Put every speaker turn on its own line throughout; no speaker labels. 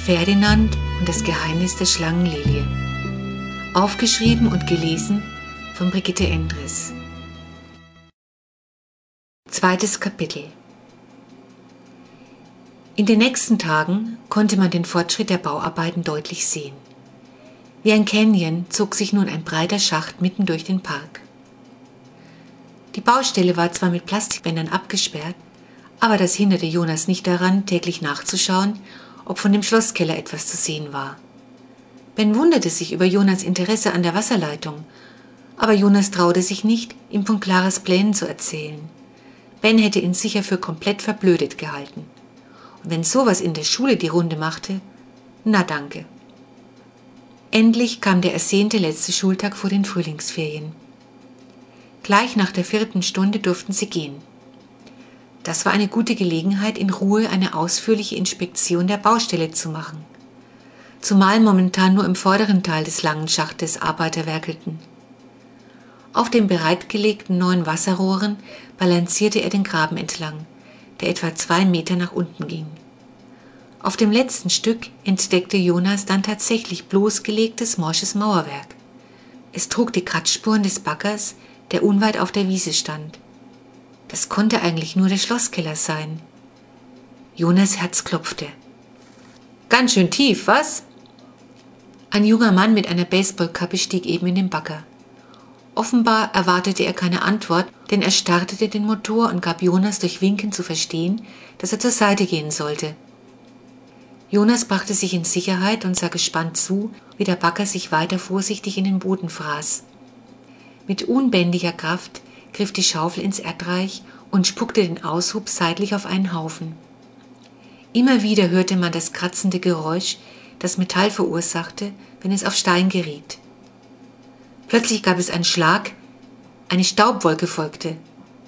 Ferdinand und das Geheimnis der Schlangenlilie. Aufgeschrieben und gelesen von Brigitte Endres. 2. Kapitel. In den nächsten Tagen konnte man den Fortschritt der Bauarbeiten deutlich sehen. Wie ein Canyon zog sich nun ein breiter Schacht mitten durch den Park. Die Baustelle war zwar mit Plastikbändern abgesperrt, aber das hinderte Jonas nicht daran, täglich nachzuschauen, ob von dem Schlosskeller etwas zu sehen war. Ben wunderte sich über Jonas Interesse an der Wasserleitung, aber Jonas traute sich nicht, ihm von Claras Plänen zu erzählen. Ben hätte ihn sicher für komplett verblödet gehalten. Und wenn sowas in der Schule die Runde machte, na danke. Endlich kam der ersehnte letzte Schultag vor den Frühlingsferien. Gleich nach der 4. Stunde durften sie gehen. Das war eine gute Gelegenheit, in Ruhe eine ausführliche Inspektion der Baustelle zu machen. Zumal momentan nur im vorderen Teil des langen Schachtes Arbeiter werkelten. Auf den bereitgelegten neuen Wasserrohren balancierte er den Graben entlang, der etwa 2 Meter nach unten ging. Auf dem letzten Stück entdeckte Jonas dann tatsächlich bloßgelegtes morsches Mauerwerk. Es trug die Kratzspuren des Baggers, der unweit auf der Wiese stand. Das konnte eigentlich nur der Schlosskeller sein. Jonas' Herz klopfte. Ganz schön tief, was? Ein junger Mann mit einer Baseballkappe stieg eben in den Bagger. Offenbar erwartete er keine Antwort, denn er startete den Motor und gab Jonas durch Winken zu verstehen, dass er zur Seite gehen sollte. Jonas brachte sich in Sicherheit und sah gespannt zu, wie der Bagger sich weiter vorsichtig in den Boden fraß. Mit unbändiger Kraft griff die Schaufel ins Erdreich und spuckte den Aushub seitlich auf einen Haufen. Immer wieder hörte man das kratzende Geräusch, das Metall verursachte, wenn es auf Stein geriet. Plötzlich gab es einen Schlag, eine Staubwolke folgte.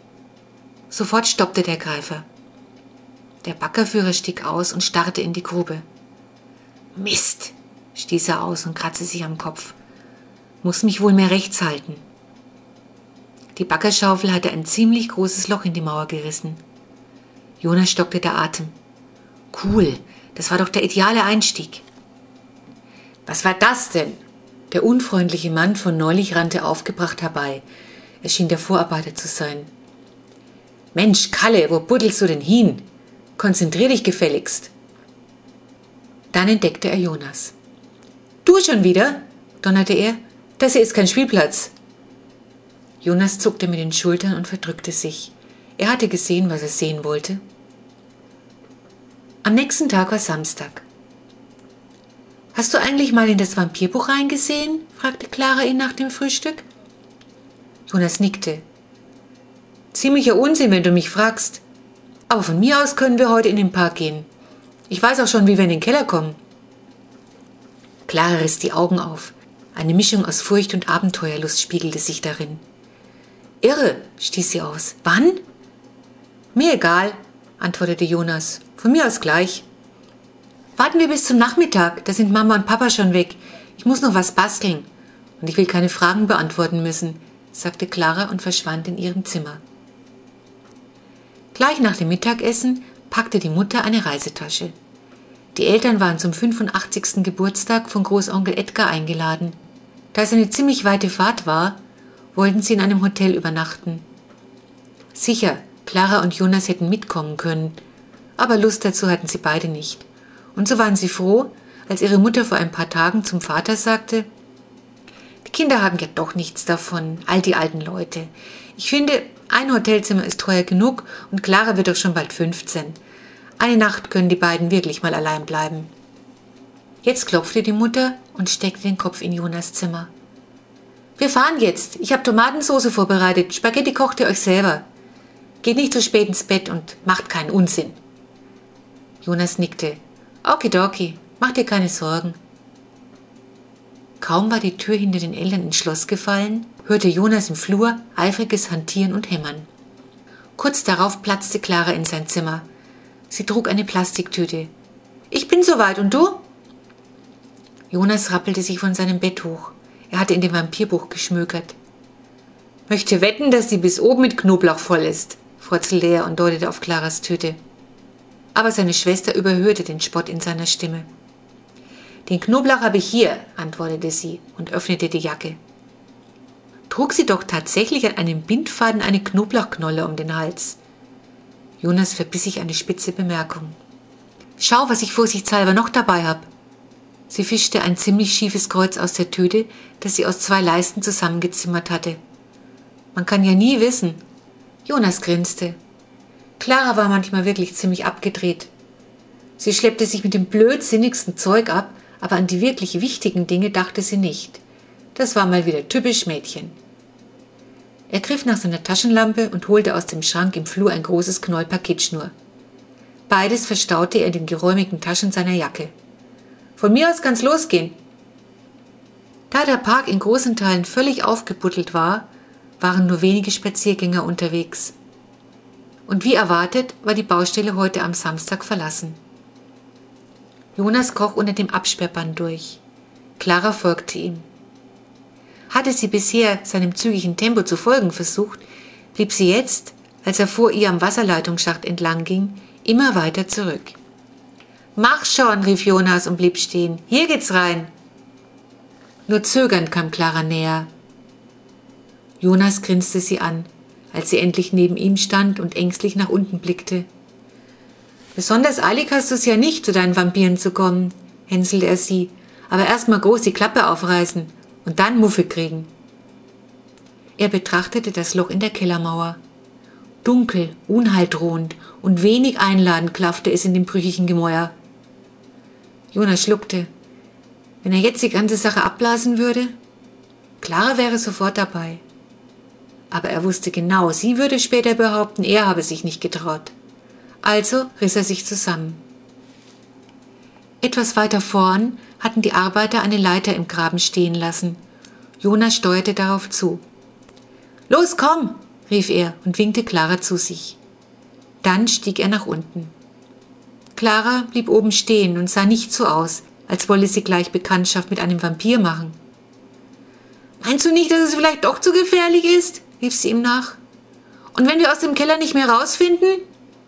Sofort stoppte der Greifer. Der Baggerführer stieg aus und starrte in die Grube. »Mist«, stieß er aus und kratzte sich am Kopf. »Muss mich wohl mehr rechts halten.« Die Baggerschaufel hatte ein ziemlich großes Loch in die Mauer gerissen. Jonas stockte der Atem. Cool, das war doch der ideale Einstieg. »Was war das denn?« Der unfreundliche Mann von neulich rannte aufgebracht herbei. Er schien der Vorarbeiter zu sein. »Mensch, Kalle, wo buddelst du denn hin? Konzentrier dich gefälligst.« Dann entdeckte er Jonas. »Du schon wieder?«, donnerte er. »Das hier ist kein Spielplatz.« Jonas zuckte mit den Schultern und verdrückte sich. Er hatte gesehen, was er sehen wollte. Am nächsten Tag war Samstag. »Hast du eigentlich mal in das Vampirbuch reingesehen?«, fragte Clara ihn nach dem Frühstück. Jonas nickte. »Ziemlicher Unsinn, wenn du mich fragst. Aber von mir aus können wir heute in den Park gehen. Ich weiß auch schon, wie wir in den Keller kommen.« Clara riss die Augen auf. Eine Mischung aus Furcht und Abenteuerlust spiegelte sich darin. »Irre«, stieß sie aus. »Wann?« »Mir egal«, antwortete Jonas. »Von mir aus gleich.« »Warten wir bis zum Nachmittag, da sind Mama und Papa schon weg. Ich muss noch was basteln. Und ich will keine Fragen beantworten müssen«, sagte Clara und verschwand in ihrem Zimmer. Gleich nach dem Mittagessen packte die Mutter eine Reisetasche. Die Eltern waren zum 85. Geburtstag von Großonkel Edgar eingeladen. Da es eine ziemlich weite Fahrt war, wollten sie in einem Hotel übernachten. Sicher, Clara und Jonas hätten mitkommen können, aber Lust dazu hatten sie beide nicht. Und so waren sie froh, als ihre Mutter vor ein paar Tagen zum Vater sagte: »Die Kinder haben ja doch nichts davon, all die alten Leute. Ich finde, ein Hotelzimmer ist teuer genug und Clara wird doch schon bald 15. Eine Nacht können die beiden wirklich mal allein bleiben.« Jetzt klopfte die Mutter und steckte den Kopf in Jonas Zimmer. »Wir fahren jetzt. Ich habe Tomatensauce vorbereitet. Spaghetti kocht ihr euch selber. Geht nicht zu spät ins Bett und macht keinen Unsinn.« Jonas nickte. »Okidoki, mach dir keine Sorgen.« Kaum war die Tür hinter den Eltern ins Schloss gefallen, hörte Jonas im Flur eifriges Hantieren und Hämmern. Kurz darauf platzte Clara in sein Zimmer. Sie trug eine Plastiktüte. »Ich bin soweit, und du?« Jonas rappelte sich von seinem Bett hoch. Er hatte in dem Vampirbuch geschmökert. »Möchte wetten, dass die bis oben mit Knoblauch voll ist«, frotzelte er und deutete auf Claras Tüte. Aber seine Schwester überhörte den Spott in seiner Stimme. Den Knoblauch habe ich hier, antwortete sie und öffnete die Jacke. Trug sie doch tatsächlich an einem Bindfaden eine Knoblauchknolle um den Hals. Jonas verbiss sich eine spitze Bemerkung. Schau, was ich vorsichtshalber noch dabei habe. Sie fischte ein ziemlich schiefes Kreuz aus der Tüte, das sie aus 2 Leisten zusammengezimmert hatte. Man kann ja nie wissen. Jonas grinste. Clara war manchmal wirklich ziemlich abgedreht. Sie schleppte sich mit dem blödsinnigsten Zeug ab, aber an die wirklich wichtigen Dinge dachte sie nicht. Das war mal wieder typisch Mädchen. Er griff nach seiner Taschenlampe und holte aus dem Schrank im Flur ein großes Knäuel Paketschnur. Beides verstaute er in den geräumigen Taschen seiner Jacke. Von mir aus kann's losgehen. Da der Park in großen Teilen völlig aufgebuddelt war, waren nur wenige Spaziergänger unterwegs. Und wie erwartet war die Baustelle heute am Samstag verlassen. Jonas kroch unter dem Absperrband durch. Clara folgte ihm. Hatte sie bisher seinem zügigen Tempo zu folgen versucht, blieb sie jetzt, als er vor ihr am Wasserleitungsschacht entlang ging, immer weiter zurück. »Mach schon«, rief Jonas und blieb stehen. »Hier geht's rein.« Nur zögernd kam Clara näher. Jonas grinste sie an, als sie endlich neben ihm stand und ängstlich nach unten blickte. »Besonders eilig hast du es ja nicht, zu deinen Vampiren zu kommen«, hänselte er sie, »aber erst mal groß die Klappe aufreißen und dann Muffe kriegen.« Er betrachtete das Loch in der Kellermauer. Dunkel, unheildrohend und wenig einladend klaffte es in dem brüchigen Gemäuer. Jonas schluckte. Wenn er jetzt die ganze Sache abblasen würde? Clara wäre sofort dabei. Aber er wusste genau, sie würde später behaupten, er habe sich nicht getraut. Also riss er sich zusammen. Etwas weiter vorn hatten die Arbeiter eine Leiter im Graben stehen lassen. Jonas steuerte darauf zu. »Los, komm«, rief er und winkte Clara zu sich. Dann stieg er nach unten. Clara blieb oben stehen und sah nicht so aus, als wolle sie gleich Bekanntschaft mit einem Vampir machen. »Meinst du nicht, dass es vielleicht doch zu gefährlich ist?« rief sie ihm nach. »Und wenn wir aus dem Keller nicht mehr rausfinden?«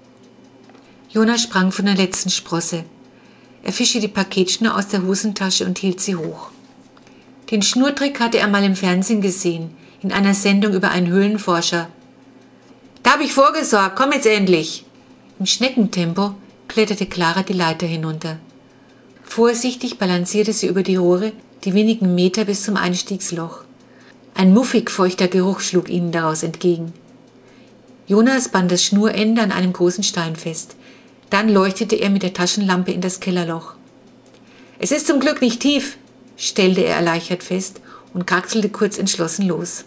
Jonas sprang von der letzten Sprosse. Er fischte die Paketschnur aus der Hosentasche und hielt sie hoch. Den Schnurtrick hatte er mal im Fernsehen gesehen, in einer Sendung über einen Höhlenforscher. »Da habe ich vorgesorgt, komm jetzt endlich!« Im Schneckentempo kletterte Clara die Leiter hinunter. Vorsichtig balancierte sie über die Rohre die wenigen Meter bis zum Einstiegsloch. Ein muffig feuchter Geruch schlug ihnen daraus entgegen. Jonas band das Schnurende an einem großen Stein fest. Dann leuchtete er mit der Taschenlampe in das Kellerloch. »Es ist zum Glück nicht tief«, stellte er erleichtert fest und kraxelte kurz entschlossen los.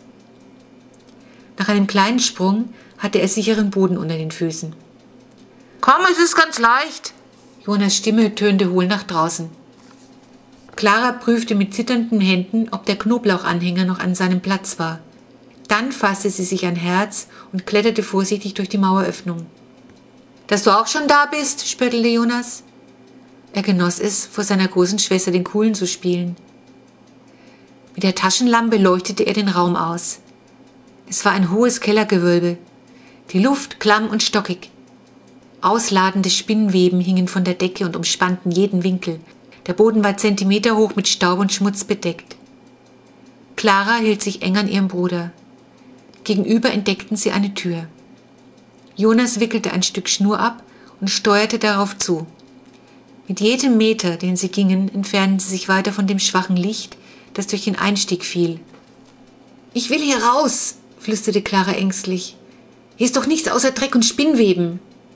Nach einem kleinen Sprung hatte er sicheren Boden unter den Füßen. »Komm, es ist ganz leicht!« Jonas' Stimme tönte hohl nach draußen. Clara prüfte mit zitternden Händen, ob der Knoblauchanhänger noch an seinem Platz war. Dann fasste sie sich ein Herz und kletterte vorsichtig durch die Maueröffnung. »Dass du auch schon da bist«, spöttelte Jonas. Er genoss es, vor seiner großen Schwester den Coolen zu spielen. Mit der Taschenlampe leuchtete er den Raum aus. Es war ein hohes Kellergewölbe, die Luft klamm und stockig. Ausladende Spinnweben hingen von der Decke und umspannten jeden Winkel. Der Boden war zentimeterhoch mit Staub und Schmutz bedeckt. Clara hielt sich eng an ihrem Bruder. Gegenüber entdeckten sie eine Tür. Jonas wickelte ein Stück Schnur ab und steuerte darauf zu. Mit jedem Meter, den sie gingen, entfernten sie sich weiter von dem schwachen Licht, das durch den Einstieg fiel. »Ich will hier raus«, flüsterte Clara ängstlich. »Hier ist doch nichts außer Dreck und Spinnweben.«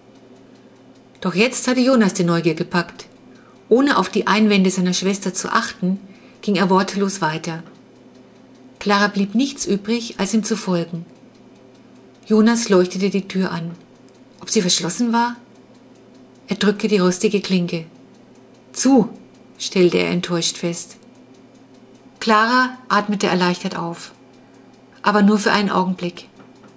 Doch jetzt hatte Jonas die Neugier gepackt. Ohne auf die Einwände seiner Schwester zu achten, ging er wortlos weiter. Clara blieb nichts übrig, als ihm zu folgen. Jonas leuchtete die Tür an. Ob sie verschlossen war? Er drückte die rostige Klinke. »Zu«, stellte er enttäuscht fest. Clara atmete erleichtert auf, aber nur für einen Augenblick.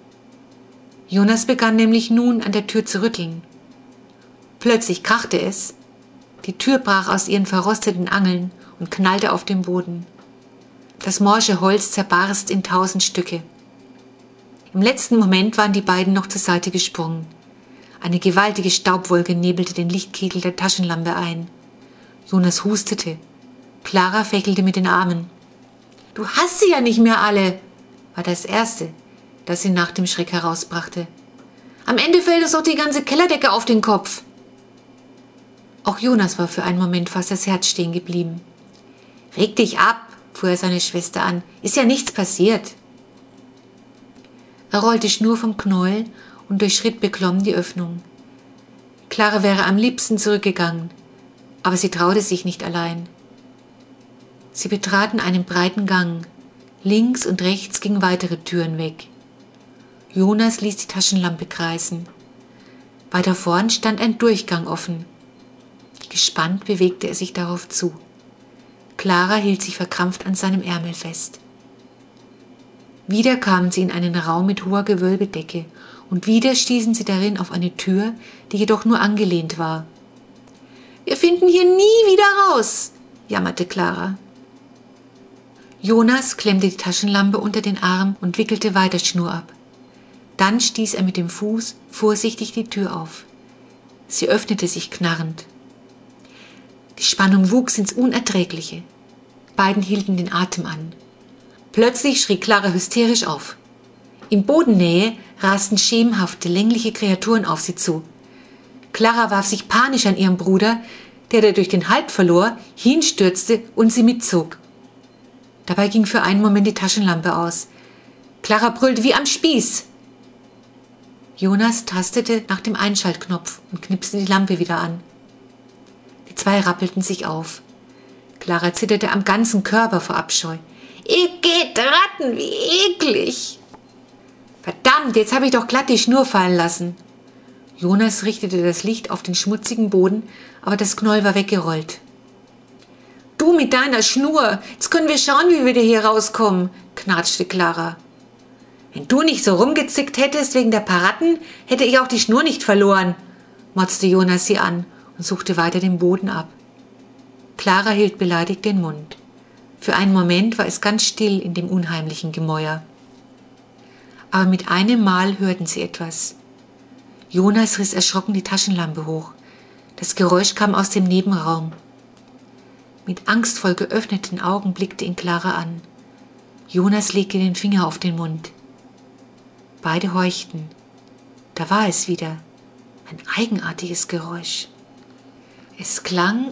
Jonas begann nämlich nun an der Tür zu rütteln. Plötzlich krachte es. Die Tür brach aus ihren verrosteten Angeln und knallte auf den Boden. Das morsche Holz zerbarst in 1000 Stücke. Im letzten Moment waren die beiden noch zur Seite gesprungen. Eine gewaltige Staubwolke nebelte den Lichtkegel der Taschenlampe ein. Jonas hustete. Clara fächelte mit den Armen. »Du hast sie ja nicht mehr alle«, war das Erste, das sie nach dem Schreck herausbrachte. »Am Ende fällt uns doch die ganze Kellerdecke auf den Kopf.« Auch Jonas war für einen Moment fast das Herz stehen geblieben. »Reg dich ab«, fuhr er seine Schwester an. »Ist ja nichts passiert.« Er rollte Schnur vom Knäuel und durchschritt beklommen die Öffnung. Clara wäre am liebsten zurückgegangen, aber sie traute sich nicht allein. Sie betraten einen breiten Gang. Links und rechts gingen weitere Türen weg. Jonas ließ die Taschenlampe kreisen. Weiter vorn stand ein Durchgang offen. Gespannt bewegte er sich darauf zu. Clara hielt sich verkrampft an seinem Ärmel fest. Wieder kamen sie in einen Raum mit hoher Gewölbedecke und wieder stießen sie darin auf eine Tür, die jedoch nur angelehnt war. »Wir finden hier nie wieder raus«, jammerte Clara. Jonas klemmte die Taschenlampe unter den Arm und wickelte weiter Schnur ab. Dann stieß er mit dem Fuß vorsichtig die Tür auf. Sie öffnete sich knarrend. Die Spannung wuchs ins Unerträgliche. Beiden hielten den Atem an. Plötzlich schrie Clara hysterisch auf. In Bodennähe rasten schemenhafte, längliche Kreaturen auf sie zu. Clara warf sich panisch an ihren Bruder, der durch den Halt verlor, hinstürzte und sie mitzog. Dabei ging für einen Moment die Taschenlampe aus. Clara brüllte wie am Spieß. Jonas tastete nach dem Einschaltknopf und knipste die Lampe wieder an. Die zwei rappelten sich auf. Clara zitterte am ganzen Körper vor Abscheu. »Ihr geht Ratten, wie eklig!« »Verdammt, jetzt habe ich doch glatt die Schnur fallen lassen.« Jonas richtete das Licht auf den schmutzigen Boden, aber das Knäuel war weggerollt. »Du mit deiner Schnur, jetzt können wir schauen, wie wir hier rauskommen«, knatschte Clara. »Wenn du nicht so rumgezickt hättest wegen der paar Ratten, hätte ich auch die Schnur nicht verloren«, motzte Jonas sie an und suchte weiter den Boden ab. Clara hielt beleidigt den Mund. Für einen Moment war es ganz still in dem unheimlichen Gemäuer. Aber mit einem Mal hörten sie etwas. Jonas riss erschrocken die Taschenlampe hoch. Das Geräusch kam aus dem Nebenraum. Mit angstvoll geöffneten Augen blickte ihn Clara an. Jonas legte den Finger auf den Mund. Beide horchten. Da war es wieder. Ein eigenartiges Geräusch. Es klang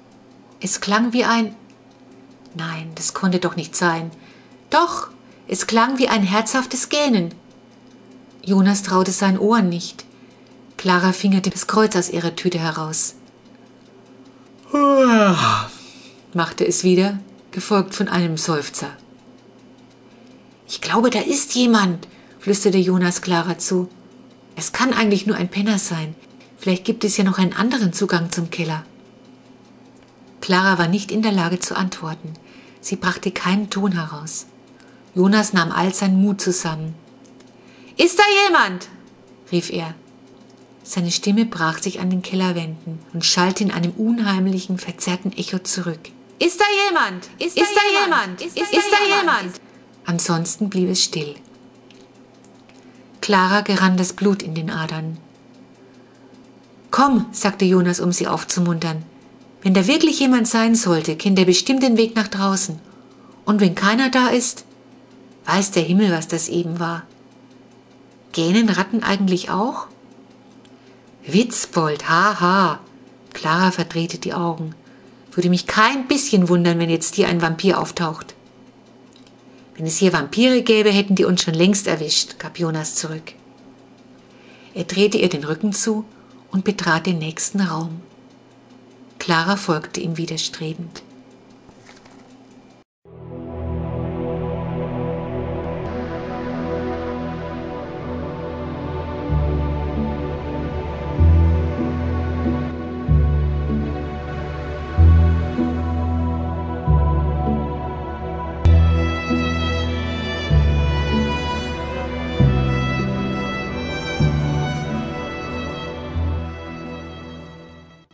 wie ein... Nein, das konnte doch nicht sein. Doch, es klang wie ein herzhaftes Gähnen. Jonas traute seinen Ohren nicht. Clara fingerte das Kreuz aus ihrer Tüte heraus. Machte es wieder, gefolgt von einem Seufzer. »Ich glaube, da ist jemand«, flüsterte Jonas Clara zu. »Es kann eigentlich nur ein Penner sein. Vielleicht gibt es ja noch einen anderen Zugang zum Keller.« Clara war nicht in der Lage zu antworten. Sie brachte keinen Ton heraus. Jonas nahm all seinen Mut zusammen. »Ist da jemand?« rief er. Seine Stimme brach sich an den Kellerwänden und schallte in einem unheimlichen, verzerrten Echo zurück. »Ist da jemand? Ist da jemand? Ist da jemand?« Ansonsten blieb es still. Clara gerann das Blut in den Adern. »Komm«, sagte Jonas, um sie aufzumuntern. »Wenn da wirklich jemand sein sollte, kennt er bestimmt den Weg nach draußen. Und wenn keiner da ist, weiß der Himmel, was das eben war. Gähnen Ratten eigentlich auch?« »Witzbold, haha«, Clara verdrehte die Augen. »Würde mich kein bisschen wundern, wenn jetzt hier ein Vampir auftaucht.« »Wenn es hier Vampire gäbe, hätten die uns schon längst erwischt«, gab Jonas zurück. Er drehte ihr den Rücken zu und betrat den nächsten Raum. Clara folgte ihm widerstrebend.